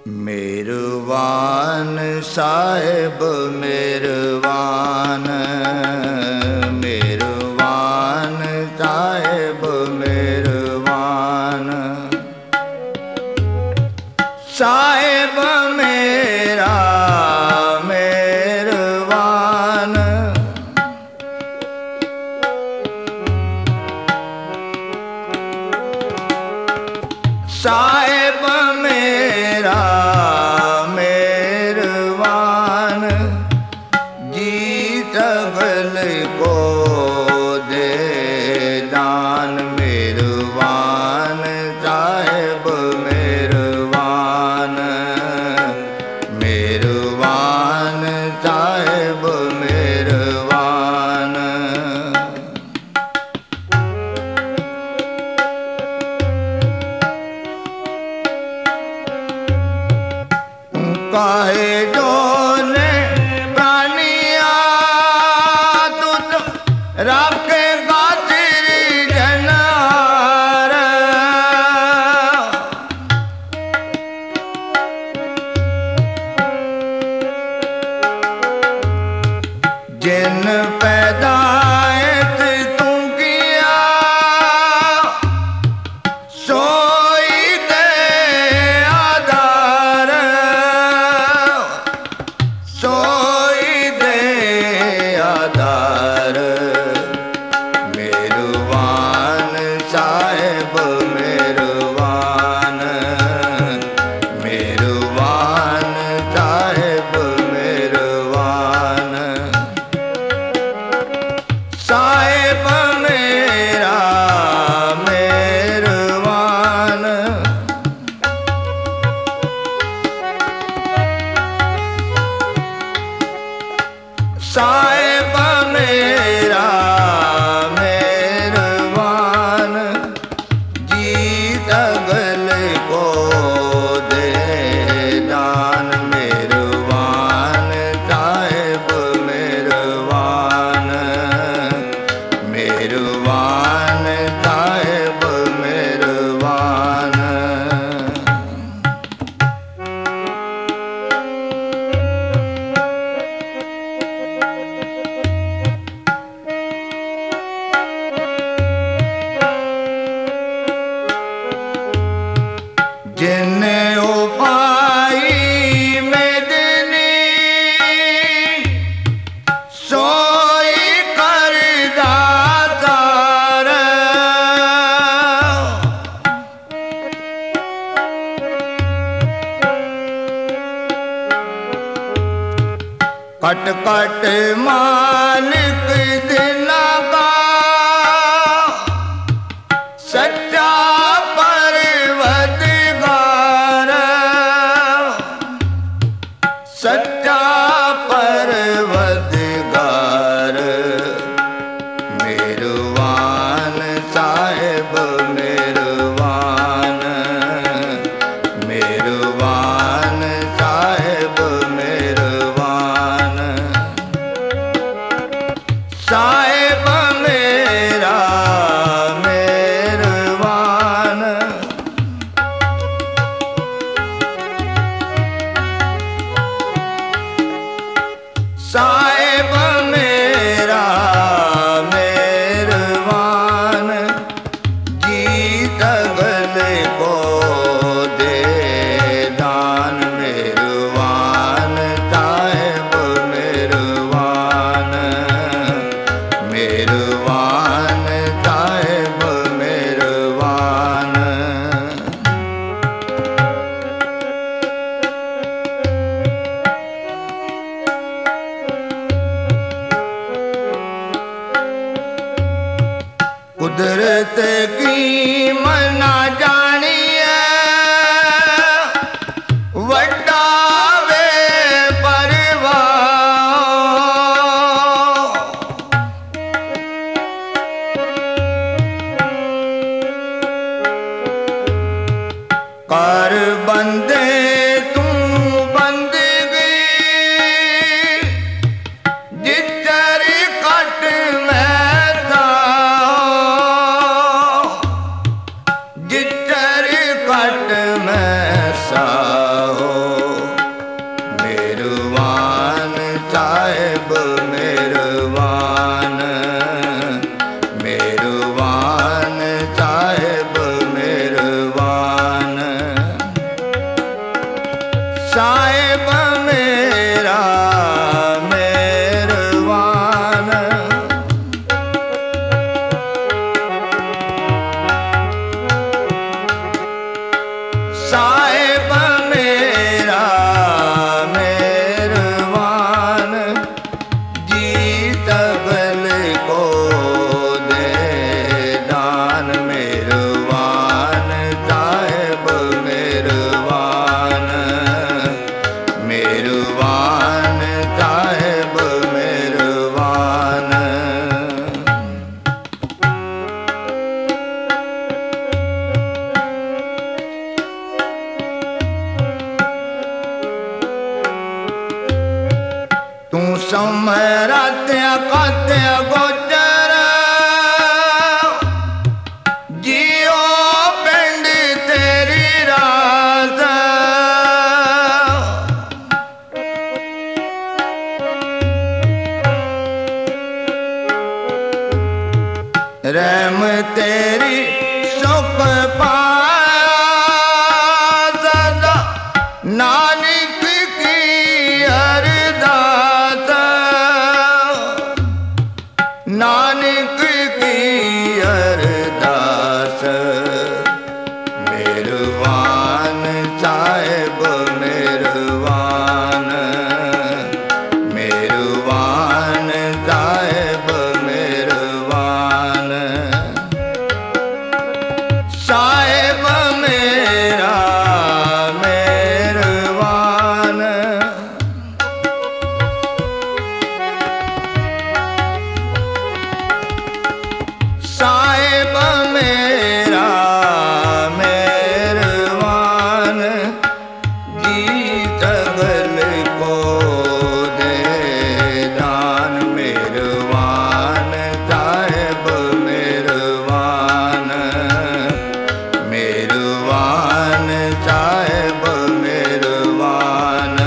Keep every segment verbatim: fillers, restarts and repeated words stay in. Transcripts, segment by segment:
मेहरबान साहिब मेहरबान, मेहरबान साहिब मेहरबान, साहिब मेरा मेहरबान, साहिब मेरा मेहरबान, जी सगल को दे दान। मेहरबान साहिब मेहरबान, मेहरबान साहिब मेहरबान, काहे जोने प्राणिया तुझ राखे गातिर जनार, जिन पैदाइश तू किया सोई दे आधार, सोई दे आधार। मेहरबान साहिब मेहरबान, मेहरबान साहिब मेहरबान, साहिब मेरा मेहरबान, साहिब मेरा मेहरबान, जी सगल को दे दान। मेहरबान साहिब मेहरबान, मेहरबान साहिब मेहरबान, जिन्ने उपाई मेदनी सोई कर दातार, कट कट मालिक दिला का सच्चा परवरदिगार, सच्चा परवरदिगार। मेहरबान साहिब मेहरबान, मेहरबान साहिब मेहरबान, साहिब मेरा मेहरबान, साहिब मेरा मेहरबान, जी सगल को दे दान। मेहरबान साहिब मेहरबान, मेहरबान साहिब मेहरबान, कुदरत की मना जानिए वड्डा वे परवाह, कर बंदे तू बंदगी जिधर कट में था, जिधर कट में सा हो। ਸਾਹਿਬ ਮੇਰਾ ਮਿਹਰਬਾਨ, ਜੀ ਤਬਲ ਕੋ ਦੇ ਦਾਨ। ਮਿਹਰਬਾਨ ਸਾਹਿਬ ਮਿਹਰਬਾਨ, ਮਿਹਰਬਾਨ ਸਾਹਿਬ ਮਿਹਰਬਾਨ। ਤੂੰ ਸਮਰਾਤਿਆ ਕਾਤਿਆ ਗੋਚਰ, ਜੀਓ ਪਿੰਡ ਤੇਰੀ ਰਾਜ। ਰਹਿਮ ਤੇਰੀ ਸੁਖ ਪਾਇਆ ਸਦਾ, ਨਾਨਕ ਕੀ ਅਰਦਾਸ। ਨਾਨਕ ਕੀ ਅਰਦਾਸ। ਮਿਹਰਬਾਨ ਸਾਹਿਬ ਮਿਹਰਬਾਨ, ਮਿਹਰਬਾਨ ਸਾਹਿਬ ਮਿਹਰਬਾਨ। ਸਾਹਿਬ ਮੇਰਾ ਮਿਹਰਬਾਨ, ਸਾਹਿਬ ਮੇਰਾ ਮਿਹਰਬਾਨ, ਜੀ ਤਬਲ ਕੋ ਦੇ ਦਾਨ। ਮਿਹਰਬਾਨ ਸਾਹਿਬ ਮਿਹਰਬਾਨ, ਮਿਹਰਬਾਨ ਸਾਹਿਬ ਮਿਹਰਬਾਨ।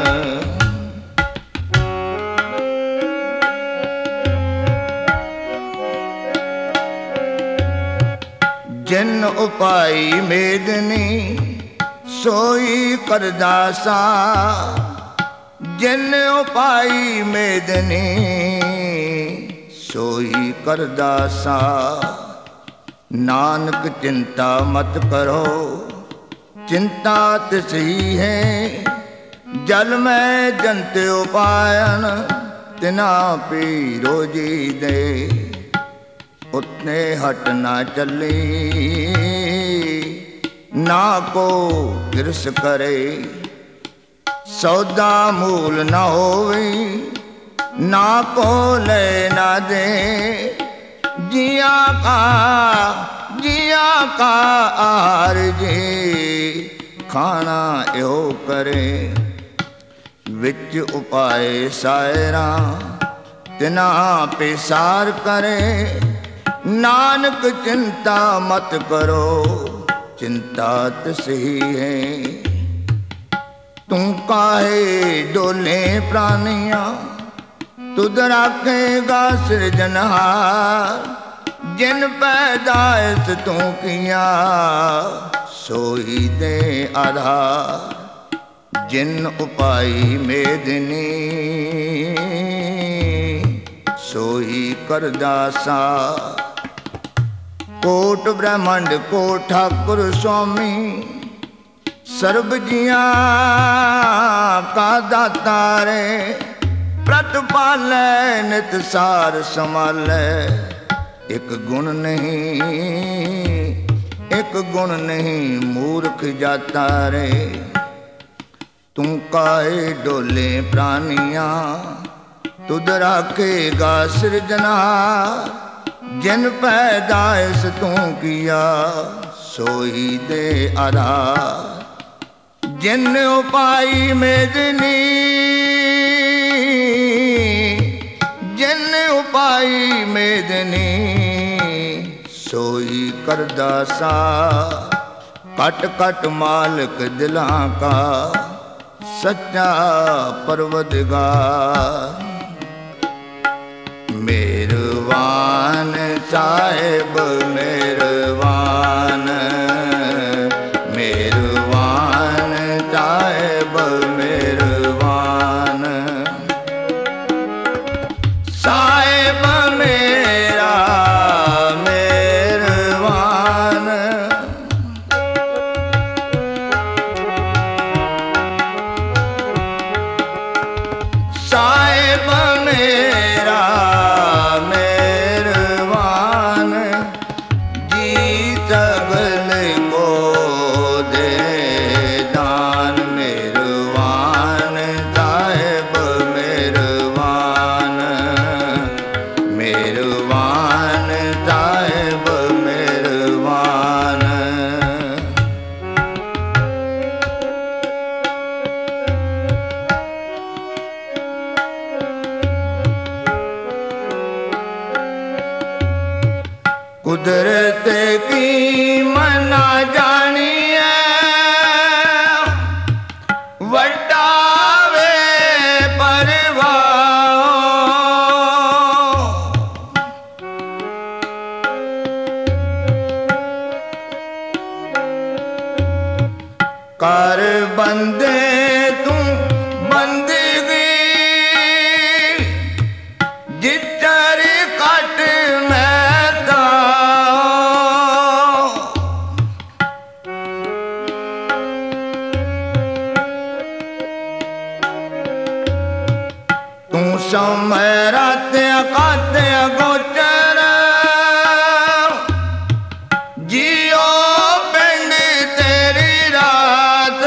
ਜਿਨ ਉਪਾਈ ਮੇਦਨੀ ਸੋਈ ਕਰਦਾਸਾ। ਜਿਨ ਉਪਾਈ ਮੇਦਨੀ ਸੋਈ ਕਰਦਾਸਾ। ਨਾਨਕ ਚਿੰਤਾ ਮਤ ਕਰੋ, ਚਿੰਤਾ ਤਿਸਹੀ ਹੈ। ਜਲ ਮੈਂ ਜੰਤ ਉਪਾਇਨ, ਤਿਨਾ ਪੀ ਰੋਜੀ ਦੇ। ਉਤਨੇ ਹਟ ਨਾ ਚੱਲੀ, ਨਾ ਕੋ ਕਿਰਸ ਕਰੇ। ਸੌਦਾ ਮੂਲ ਨਾ ਹੋਵੇ, ਨਾ ਕੋ ਲੈ ਨਾ ਦੇ। ਜੀਆ ਕਾ ਜੀਆ ਕਾ ਆਰ ਜੀ, ਖਾਣਾ ਇਹੋ ਕਰੇ। ਵਿੱਚ ਉਪਾਏ ਸਾਇਰਾ, ਤਿਨਾ ਪੇਸਾਰ ਕਰੇ। ਨਾਨਕ ਚਿੰਤਾ ਮਤ ਕਰੋ, ਚਿੰਤਾ ਤਿਸਹੀ ਹੈ। ਤੂੰ ਕਾਹੇ ਡੋਲੇ ਪ੍ਰਾਨੀਆਂ, ਤੁਧ ਰਾਖੇਗਾ ਸਿਰਜਨਹਾਰ। ਜਿਨ ਪੈਦਾਇਸ਼ ਤੂੰ ਕੀਆ, ਸੋਈ ਦੇ ਆਧਾਰ। ਜਿਨ ਉਪਾਈ ਮੇਦਨੀ ਸੋਈ ਕਰਦਾਸਾ। ਕੋਟ ਬ੍ਰਹਮੰਡ ਕੋ ਠਾਕੁਰ ਸੁਆਮੀ, ਸਰਬ ਜੀਆਂ ਕਾ ਦਾਤਾਰੇ। ਪ੍ਰਤਪਾਲੈ ਨਿਤ ਸਾਰ ਸੰਭਾਲੈ। ਇੱਕ ਗੁਣ ਨਹੀਂ ਇੱਕ ਗੁਣ ਨਹੀਂ ਮੂਰਖ ਜਾਤਾ ਰੇ। ਤੂੰ ਕਾਹੇ ਡੋਲੇ ਪ੍ਰਾਨੀਆਂ, ਤੁਧ ਰਾਖੇਗਾ ਸਿਰਜਨਹਾਰ। ਜਿਨ ਪੈਦਾਇਸ਼ ਤੂੰ ਕੀਆ, ਸੋਈ ਦੇ ਆਧਾਰ। ਜਿਨ ਉਪਾਈ ਮੇਦਨੀ ਜਿਨ ਉਪਾਈ ਮੇਦਨੀ ਸੋਈ ਕਰਦਾਸਾ। ਕਟ ਕਟ ਮਾਲਕ ਦਿਲਾਂ ਕਾ, ਸੱਚਾ ਪਰਵਦਗਾਰ। ਮਿਹਰਬਾਨ ਸਾਹਿਬ ਮਿਹਰਬਾਨ, ਮਿਹਰਬਾਨ ਸਾਹਿਬ ਮਿਹਰਬਾਨ। ਸਾਹਿਬ ਮੇਰਾ ਮਿਹਰਬਾਨ, कर बंदे तू बंदगी जितर कट मैदा तू समय रात काते गोचर जियो पिंड तेरी रात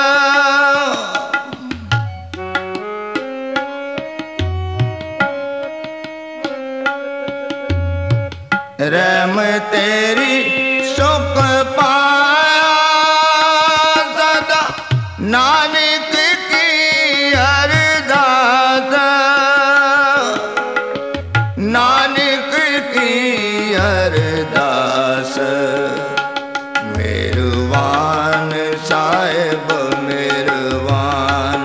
रहम तेरी सुख पाया सदा नानक की अरदास नानक की अरदास मेहरबान साहिब मेहरबान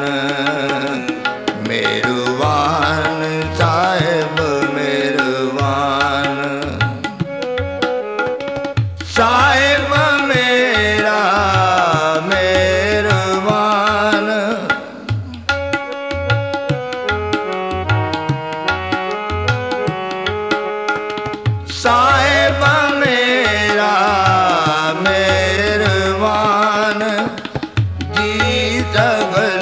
मेहरबान साहिब मेहरबान साहिब मेरा मेहरबान साहिब मेरा मेहरबान जी जगत